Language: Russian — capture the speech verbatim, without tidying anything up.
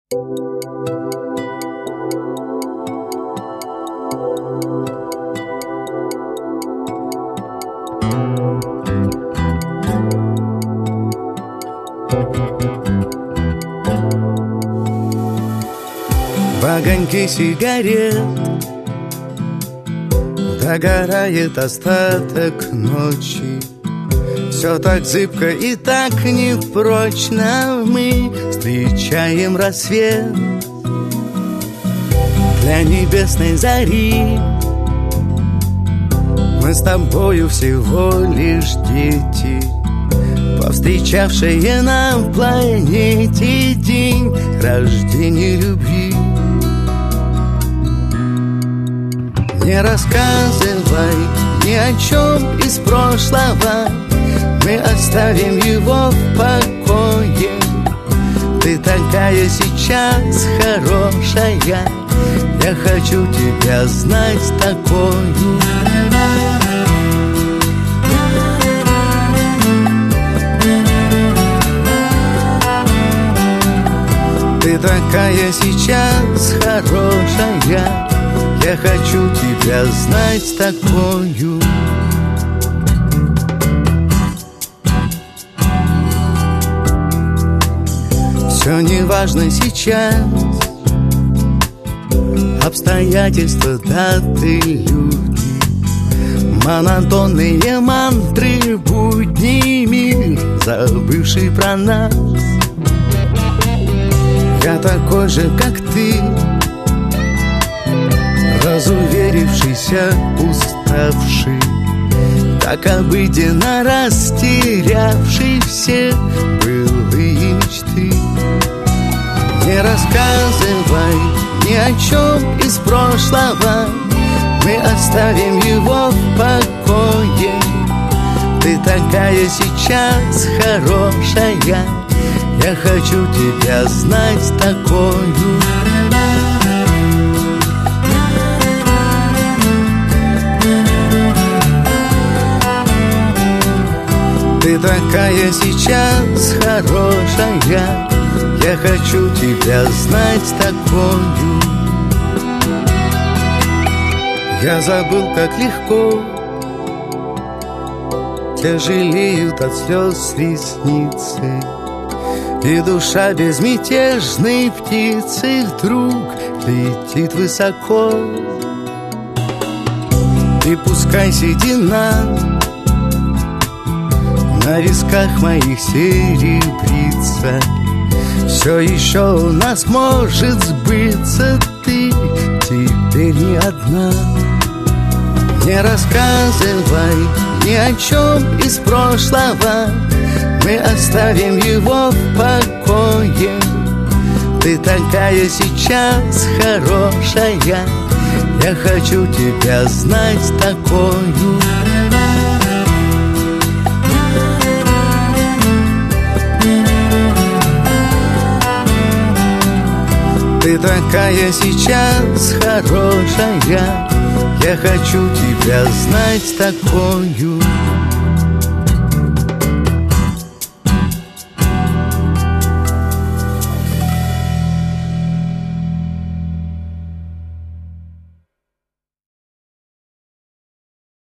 В огоньке сигарет догорает остаток ночи. Все так зыбко и так непрочно. Мы встречаем рассвет для небесной зари. Мы с тобою всего лишь дети, повстречавшие на планете день рождения любви. Не рассказывай ни о чем из прошлого, мы оставим его в покое. Ты такая сейчас хорошая, я хочу тебя знать такою. Ты такая сейчас хорошая, я хочу тебя знать такою. Все не важно сейчас, обстоятельства, даты, люди, монотонные мантры, будний мир, забывший про нас. Я такой же, как ты, разуверившийся, уставший, так обыденно растерявший все былые мечты. Не рассказывай ни о чем из прошлого, мы оставим его в покое. Ты такая сейчас хорошая, я хочу тебя знать такою. Ты такая сейчас хорошая, я хочу тебя знать такою. Я забыл, как легко тяжелеют от слез ресницы, и душа безмятежной птицы вдруг летит высоко. И пускай седина на висках моих серебрится, все еще у нас может сбыться. Ты теперь не одна. Не рассказывай ни о чем из прошлого, мы оставим его в покое. Ты такая сейчас хорошая, я хочу тебя знать такою. Ты такая сейчас хорошая, я хочу тебя знать такою.